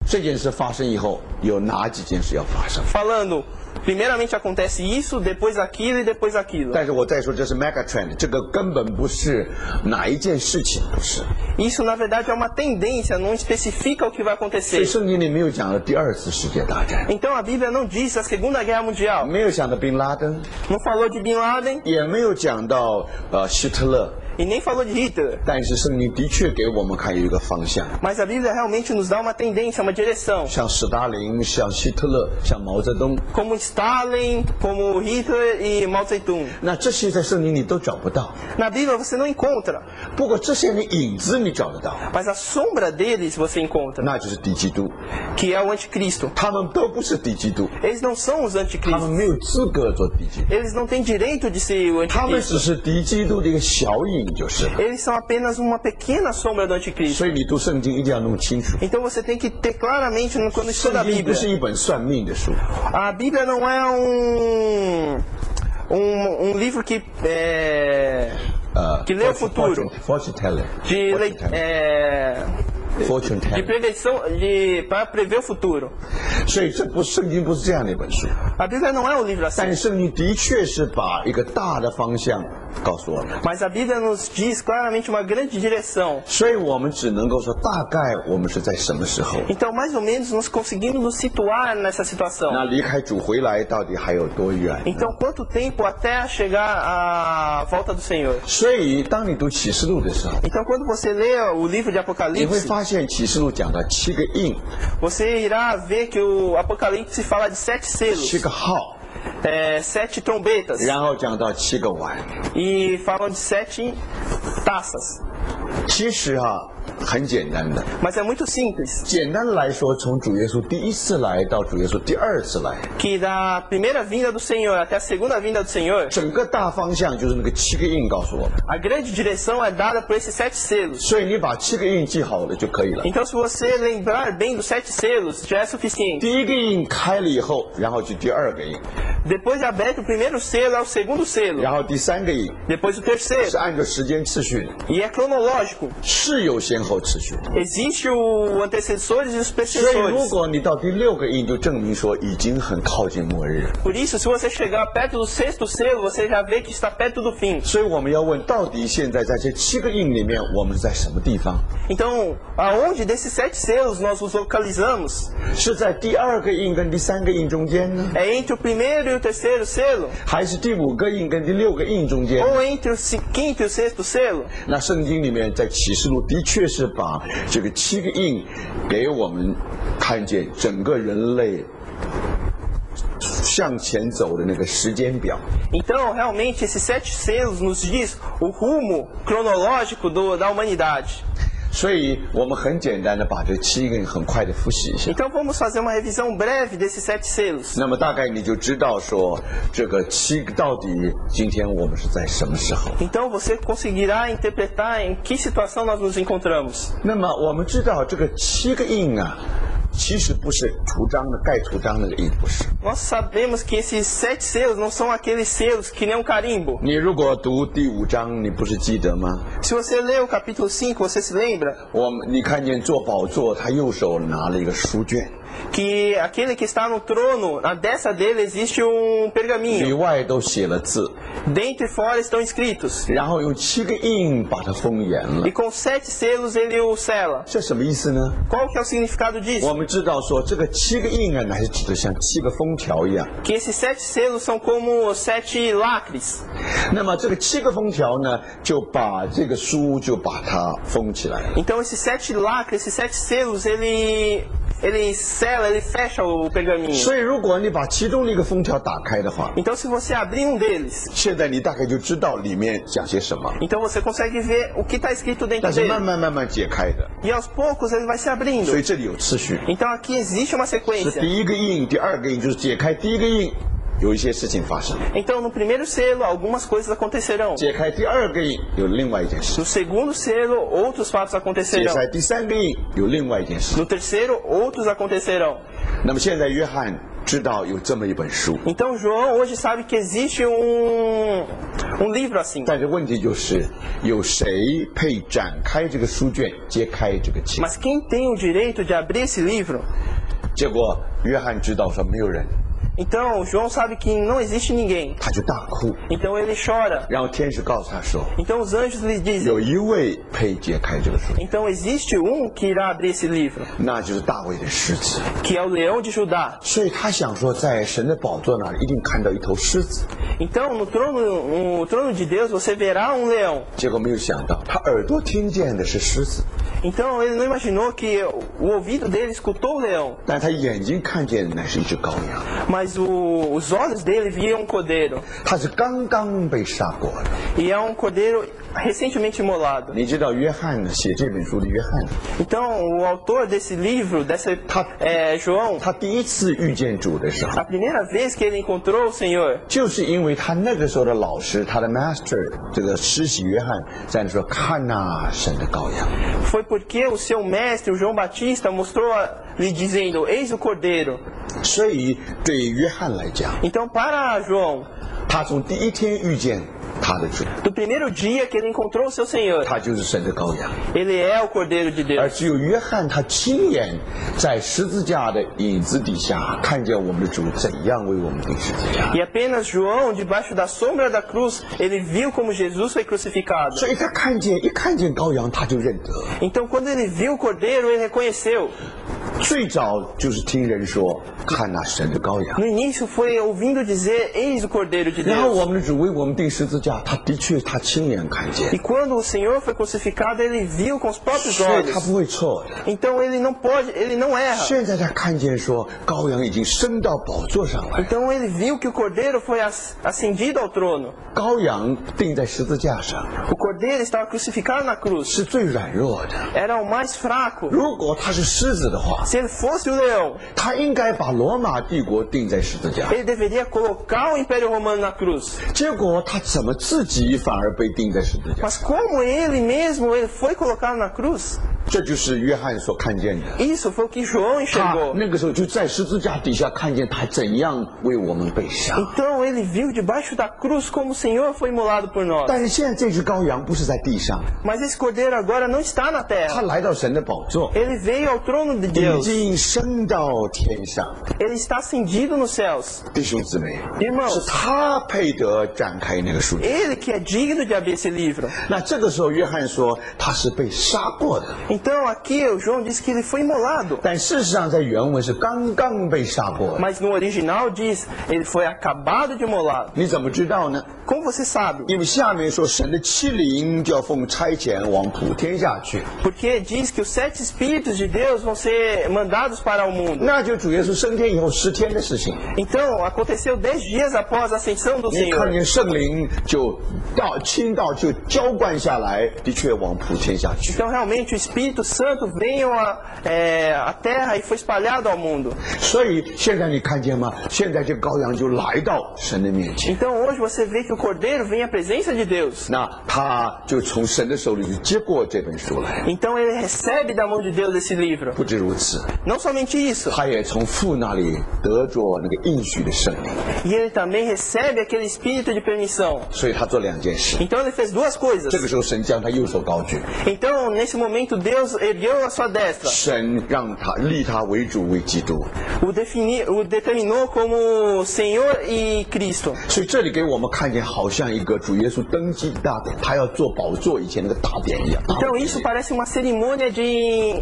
这件事发生以后，有哪几件事要发生？ falando, primeiramente acontece isso, depois aquilo e depois aquilo. 但是我再说，这是 mega trend， 这个根本不是哪一件事情，不是。 Isso, na verdade, é uma tendência, não especifica o que vai 所以 acontecer. 圣经里没有讲到第二次世界大战， Então a Bíblia não diz a Segunda Guerra Mundial, 没有讲到宾拉登， não falou de Bin Laden 也没有讲到希特勒。 e nem falou de Hitler. 但是圣经的确给我们看有一个方向， Mas a Bíblia realmente nos dá uma tendência, uma direção. 像史达林，像希特勒，像毛泽东。 Como Stalin, como Hitler e Mao Zedong. 那这些在圣经里都找不到， Na Bíblia você não encontra, 不过这些人的影子你找得到， mas a sombra deles você encontra, 那就是敌基督。 que é o anticristo. 他们都不是敌基督， Eles não são os 他们 anticristos. 没有资格做敌基督， Eles não têm direito de ser o 他们 anticristo. 只是敌基督的一个小影就是了。 Eles são apenas uma pequena sombra do anticristo. 所以你读圣经一定要弄清楚， Então você tem que ter claramente quando 圣 estuda a 经不是 Bíblia. 一本算命的书， A Bíblia não é um livro que que lê o futuro, fortune teller， de fortune teller。 prevenção, para prever o futuro. 所以这不圣经不是这样的一本书， A Bíblia não é um livro 但 assim, 是圣经的确是把一个大的方向告诉我们， mas a Bíblia nos diz claramente uma grande direção. 所以我们只能够说大概我们是在什么时候。 Então, mais ou menos, nós conseguimos nos situar nessa situação. 那离开主回来到底还有多远呢？ Então, quanto tempo até chegar à volta do Senhor? 所以当你读启示录的时候， Então, quando você lê o livro de 你会 Apocalipse, 发现启示录讲到7个印、 você irá ver que o Apocalipse fala de 7 selos, 7个号， 7 trombetas, 然后讲到7个碗。 e falam de 7 taças. 其实很简单的， Mas é muito simples, 简单的来说，从主耶稣第一次来到主耶稣第二次来， que da primeira vinda do Senhor até a segunda vinda do Senhor, 整个大方向就是那个7个印告诉我们。 a grande direção é dada por esses 7 selos. 所以你把7个印记好了就可以了。 Então, se você lembrar bem dos 7 selos, já é suficiente. 第一个印开了以后，然后就第二个印， Depois de aberto o primeiro selo, é o segundo selo. 然后第三个印 Depois o terceiro. 是按照时间次序的， E é cronológico. 是有先后次序的。 Existe o antecessores e os 所以如 precessores. 果你到第6个印，就证明说已经很靠近末日。 Por isso, se você chegar perto do 6º selo, você já vê que está perto do fim. 所以我们要问，到底现在在这7个印里面，我们是在什么地方？ Então, aonde desses 7 selos nós nos localizamos? 是在第2个印跟第3个印中间呢， É entre o primeiro e o terceiro selo? 还是第5个印跟第6个印中间？ Ou entre o quinto e o sexto selo? 那圣经里面在启示录的确是把这个7个印给我们看见整个人类向前走的那个时间表。 Então, realmente, esses 7 selos nos diz o rumo cronológico da humanidade. 所以我们很简单的把这7个印很快的复习一下。 Então, vamos fazer uma revisão breve desses 7 selos. 那么大概你就知道说这个7到底今天我们是在什么时候。 Então, você conseguirá interpretar em que situação nós nos encontramos. 那么我们知道这个7个印啊，其实不是图章的盖图章那个印，不是。 Nós sabemos que esses 7 selos não são aqueles selos que nem um carimbo. 你如果读第5章，你不是记得吗？ Se você lê o capítulo 5, você se lembra 你看见坐宝座，他右手拿了一个书卷， que aquele que está no trono, na destra dele existe 里 pergaminho. 外都写了字， Dentro e fora estão escritos. 然后用7个印把它封严了 E。com 7 selos ele o sela. 这什么意思呢？ Qual que é o significado 我 disso? 们知道说这个7个印啊，乃是指的像7个封条一样。 Que esses 7 selos são como 7 lacres. 那么这个7个封条呢，就把这个书就把它封起来了。 Então esses 7 lacres, esses 7 selos, ele sela, ele fecha o pergaminho. 所以如果你把其中的一个封条打开的话， Então se você abrir um deles, 现在你大概就知道里面讲些什么。 então você consegue ver o que está escrito dentro 但是 dele. 慢慢解开的， E aos poucos ele vai se 所 abrindo. 以这里有次序。 Então aqui existe uma 是 sequência. 第一个印，第二个印就是解开第一个印，有一些事情发生； Então no primeiro selo algumas coisas acontecerão. 解开第二个印，有另外一件事； No segundo selo outros fatos 解 acontecerão. 开第三个印，有另外一件事。 No terceiro outros acontecerão. 那么现在约翰知道有这么一本书， Então João hoje sabe que existe livro assim. 但是问题就是有谁配展开这个书卷，揭开这个启？ Mas quem tem o direito de abrir esse livro? 结果约翰知道说没有人， Então João sabe que não existe ninguém. 他就大哭， Então ele chora. 然后天使告诉他说， Então os anjos lhe dizem: 有一位配揭开这个书， então existe que irá abrir esse livro, 那就是大卫的狮子。 que é o leão de Judá. 所以他想说，在神的宝座那里一定看到一头狮子， Então no trono de Deus você verá leão. 结果没有想到，他耳朵听见的是狮子， Então ele não imaginou que o ouvido dele escutou o leão, 但他眼睛看见的乃是一只羔羊， mas os olhos dele viam cordeiro. 他是刚刚被杀过的。 E é cordeiro recentemente imolado. 你知道约翰呢，写这本书的约翰， Então o autor desse livro, João, 他第一次遇见主的时候， a primeira vez que ele encontrou o Senhor, 就是因为他那个时候的老师，他的 master 这个施洗约翰在那说：“看呐，神的羔羊。” foi porque o seu mestre, o João Batista, mostrou lhe dizendo: eis o cordeiro. 所以对约翰来讲， Então para João, 他从第一天遇见他的主， do primeiro dia que ele encontrou o seu Senhor, 他就是神的羔羊。 ele é o cordeiro de 而 Deus. 只有约翰他亲眼在十字架的影子底下，看见我们的主怎样为我们钉十字架。 E apenas João, debaixo da sombra da cruz, ele viu como Jesus foi crucificado. 所以他一看见羔羊，他就认得。 Então quando ele viu o cordeiro, ele reconheceu. 最早就是听人说，看那神的羔羊。 No início foi ouvindo dizer: eis o cordeiro de 然后 Deus. 我们的主为我们钉十字架，他的确他亲眼看 E 见， quando o Senhor foi crucificado, ele viu com os próprios 所以他 olhos. 不会错的。 Então ele não erra. 现在他看见说，羔羊已经升到宝座上来， Então ele viu que o cordeiro foi ascendido ao trono. 羔羊钉在十字架上 O cordeiro estava crucificado na cruz. 是最软弱的。 Era o mais fraco. 如果他是狮子的话， Se ele fosse o leão, 他应该把罗马帝国钉在十字架。 ele deveria colocar o Império Romano na cruz. 结果他怎么自己反而被钉在十字架？ Mas como ele mesmo ele foi colocado na cruz? 这就是约翰所看见的。 Isso foi o que João 他 enxergou. 那个时候就在十字架底下看见他怎样为我们被杀。 Então ele viu debaixo da cruz como o Senhor foi imolado por nós. 但是现在这只羔羊不是在地上， Mas esse cordeiro agora não está na 他 terra. 来到神的宝座， Ele veio ao trono de 已 Deus. 经升到天上。 Ele está ascendido nos céus. 弟兄姊妹， Irmãos, 是他配得展开那个书卷。 ele que é digno de abrir esse livro. 那这个时候，约翰说他是被杀过的， Então aqui o João disse que ele foi imolado. 但事实上在原文是刚刚被杀过的。 Mas no original diz, ele foi acabado de imolado. 你怎么知道呢？ Como você sabe? 因为下面说神的七灵就要奉差遣往普天下去， Porque diz que os 7 Espíritos de Deus vão ser mandados para o mundo. 那就主耶稣升天以后10天的事情。 Então aconteceu 10 dias após a ascensão do 你看 Senhor. 见圣灵就倾倒就浇灌下来，的确往普天下去。 Então realmente o Espírito Santo veio à terra e foi espalhado ao mundo. 所以现在你看见吗？现在这个羔羊就来到神的面前， Então hoje você vê que o Cordeiro vem à presença de Deus. 那他就从神的手里就接过这本书来。 Então ele recebe da mão de Deus esse livro. 不止如此， Não somente isso, 他也从父那里得着那个应许的圣灵， e ele também recebe aquele espírito de permissão. 所以他做2件事。 Então ele fez 2 coisas. 这个时候，神将他右手高举， Então nesse momento Deus ergueu a sua destra. 神让他立他为主为基督。 O determinou como Senhor e Cristo. 所以这里给我们看见，好像一个主耶稣登基大典，他要做宝座以前那个大典一样。 Então isso parece uma cerimônia de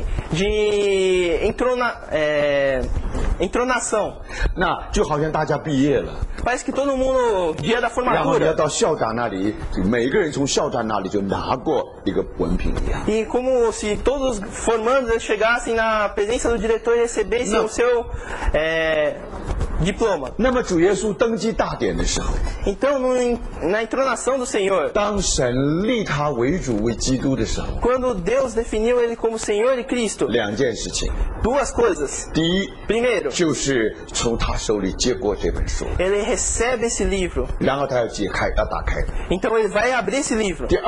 entronação. 那就好像大家毕业了， Parece que todo mundo, dia da 然后你要 formatura. 到校长那里，每个人从校长那里就拿过一个文凭一样。 E como se todos os formandos chegassem na presença do diretor e recebessem Não. o seu diploma. 那么主耶稣登基大典的时候， Então na entronação do Senhor, 当神立他为主为基督的时候， quando Deus definiu ele como Senhor e Cristo, 2件事情。 2 coisas. 第一， Primeiro, 就是从他手里接过这本书， ele recebe esse livro. 然后他要解开，要打开。 Então ele vai abrir esse livro. 第二，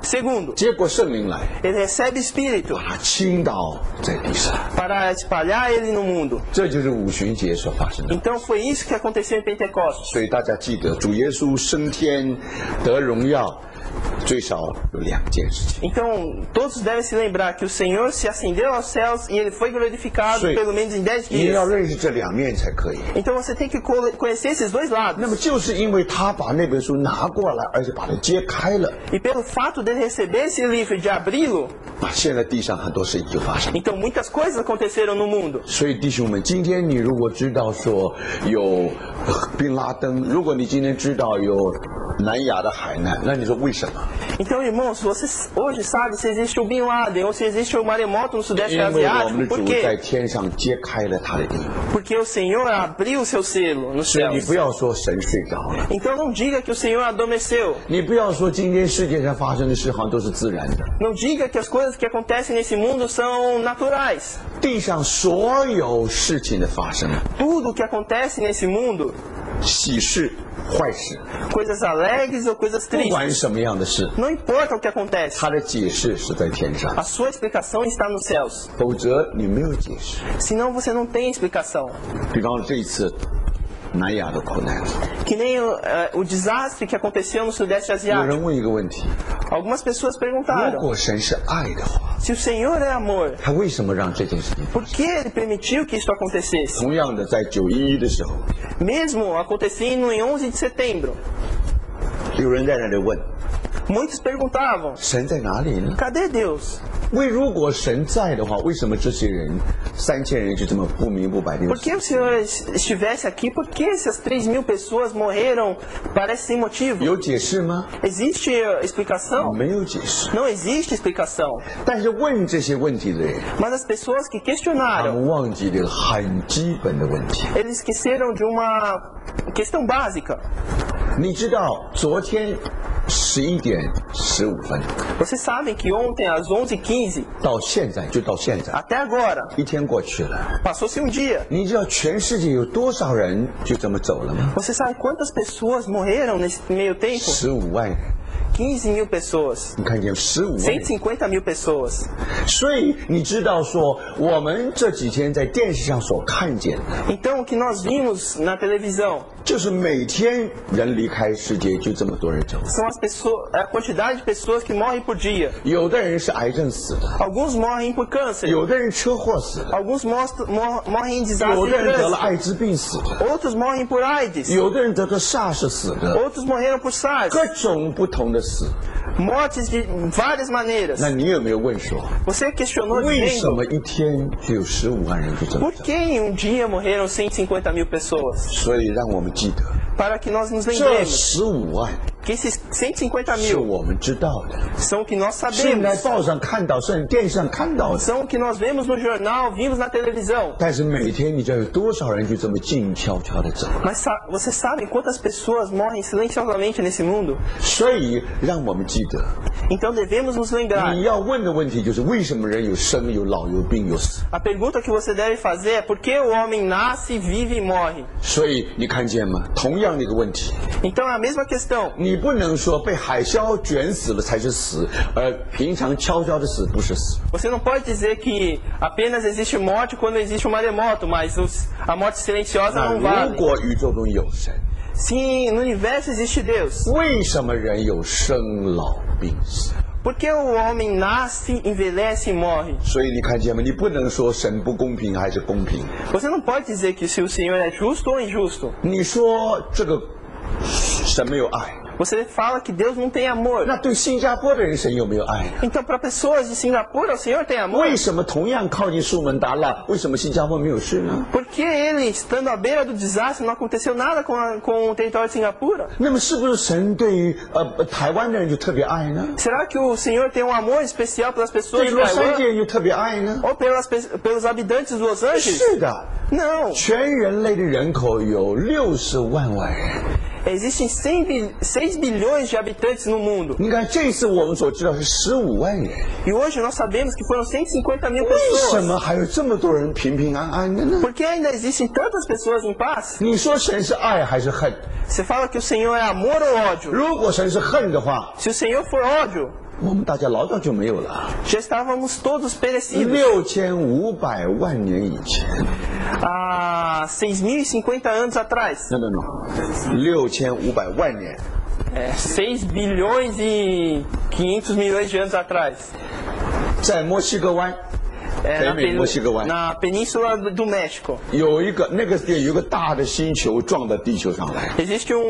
Segundo, 结果圣灵来， ele recebe Espírito 把它倾倒在地上。 para espalhar ele no mundo. 这就是五旬节所发生的。 Então foi isso que aconteceu em Pentecostes. 所以大家记得，主耶稣升天得荣耀，最少有2件事情。 Então todos devem se lembrar que o Senhor se ascendeu aos céus e ele foi glorificado Sim. pelo menos em 10 你要 dias. 认识这2面才可以。 Então você tem que conhecer esses dois 那么 lados. 就是因为他把那本书拿过来，而且把它揭开了， E pelo fato dele receber esse livro e de abri-lo, 现在地上很多事情就发生。 então muitas coisas aconteceram no mundo. 所以弟兄们，今天你如果知道说有宾拉登，如果你今天知道有南亚的海难，那你说为什么？ Então, irmãos, você hoje sabe se existe o Bin Laden ou se existe o maremoto no Sudeste 因为我们 Asiático. 的 Por 主在 quê? 天上揭开了他的印。 Porque o Senhor abriu o seu selo nos 所以你 céus. 不要说神睡着了， Então não diga que o Senhor adormeceu. 你不要说今天世界上发生的事好像都是自然的。 Não diga que as coisas que acontecem nesse mundo são naturais. 地上所有事情的发生， Tudo que acontece nesse mundo, 喜事、坏事， coisas alegres ou coisas 不管 tristes, 什么样的事， não importa o que acontece. 它的解释是在天上， A sua explicação está nos céus. 否则你没有解释。 Senão você não tem explicação. 比方说这一次南亚的苦难， Que nem o desastre que aconteceu no Sudeste 有 Asiático. 人问一个问题： Algumas pessoas 如 perguntaram, 果神是爱的话， se o Senhor é amor, 他为什么让这件事情？ por que ele permitiu que isso acontecesse? 同样的，在911的时候， Mesmo acontecendo em 11 de setembro, 有人在那里问： muitos perguntavam, 神在哪里呢？ cadê Deus? 如果神在的话，为什么这些人3000人就这么不明不白的 Por que o Senhor estivesse aqui? Por que essas 3.000 pessoas morreram? Parece sem motivo. 有解释吗？ Existe explicação? 没有解释。 Não existe explicação. 但是问这些问题的人， Mas as pessoas que 他 questionaram, 们忘记了很基本的问题。 eles esqueceram de uma questão básica. 你知道昨天11点15分 Vocês sabem que ontem às 11h15, 到现在，就到现在， até agora, 一天过去了。 passou-se um dia. 你知道全世界有多少人就这么走了吗？ Você sabe quantas pessoas morreram nesse meio tempo? 15万人， 15.000 pessoas. 你看见15万人。 150.000 pessoas. 所以你知道说，我们这几天在电视上所看见的， Então, o que nós vimos na televisão 就是每天人离开世界就这么多人走。 são as pessoas, a quantidade de pessoas que morrem por dia. 有的人是癌症死的， Alguns morrem por câncer. 有的人车祸死的， Alguns morrem em 有 desastre 的 de 人得了 trânsito. 艾滋病死的， Outros morrem por AIDS. 有的人得了 SARS 死的， Outros morreram por SARS. 各种不同的死。 Mortes de várias maneiras. 那你有没有问说， Você questionou 为什 dizendo 么一天就有15万人就这么 por 走？ que em um dia morreram 150.000 pessoas? 所以让我们记得， Para que nós nos 这 lembremos 15万 que esses 是 150.000 我们知道的， são o que nós 是你在 sabemos. 报上看到，是你电视上看到的。 São o que nós vemos no jornal, vimos na televisão. 但是每天你知道有多少人就这么静悄悄的走？ Mas você sabe quantas pessoas morrem silenciosamente nesse mundo? 所以让我们记得， Então devemos nos lembrar. 你要问的问题就是为什么人有生有老有病有死？ A pergunta que você deve fazer é por que o homem nasce, vive e morre? 所以你看见吗？同样的一个问题， Então é a mesma questão. 你不能说被海啸卷死了才是死，而平常悄悄的死不是死。 Você não pode dizer que apenas existe morte quando existe um maremoto, mas a morte silenciosa 那 não 如 vale. 果宇宙中有神， Se no universo existe Deus, 为什么人有生老病死？ por que o homem nasce, envelhece e morre? 所以你看见吗？你不能说神不公平还是公平， Você não pode dizer que se o Senhor é justo ou injusto. 你说这个神没有爱， Você fala que Deus não tem amor. 那对新加坡的人神有没有爱呢？ Então, para pessoas de Singapura, o Senhor tem amor. 为什么同样靠近苏门答腊，为什么新加坡没有事呢？ Por que ele, estando à beira do desastre, não aconteceu nada com o território de Singapura? 那么是不是神对于台湾的人就特别爱呢？ Será que o Senhor tem um amor especial pelas pessoas 对 de 洛杉矶 Taiwan? 人就特别爱呢？ Ou pelos habitantes de Los Angeles? 是的， Não. 全人类的人口有60万人。 Existem 6 bilhões de habitantes no mundo. 你看这次我们所知道是15万人， E hoje nós sabemos que foram 150.000 为什 pessoas. 么还有这么多人平平安安的呢？ Por que ainda existem tantas pessoas em paz? 你说神是爱还是恨？ Você fala que o Senhor é amor ou ódio? 如果神是恨的话， Se o Senhor for ódio, 我们大家老早就没有了。 já estávamos todos perecidos. 6500万年以前。 Há 6.050 anos atrás. No. 6500万年。 6 bilhões e 500 milhões de anos atrás. 在墨西哥湾。 na Península do México. 有一个那个地有一个大的星球撞到地球上来。 Existe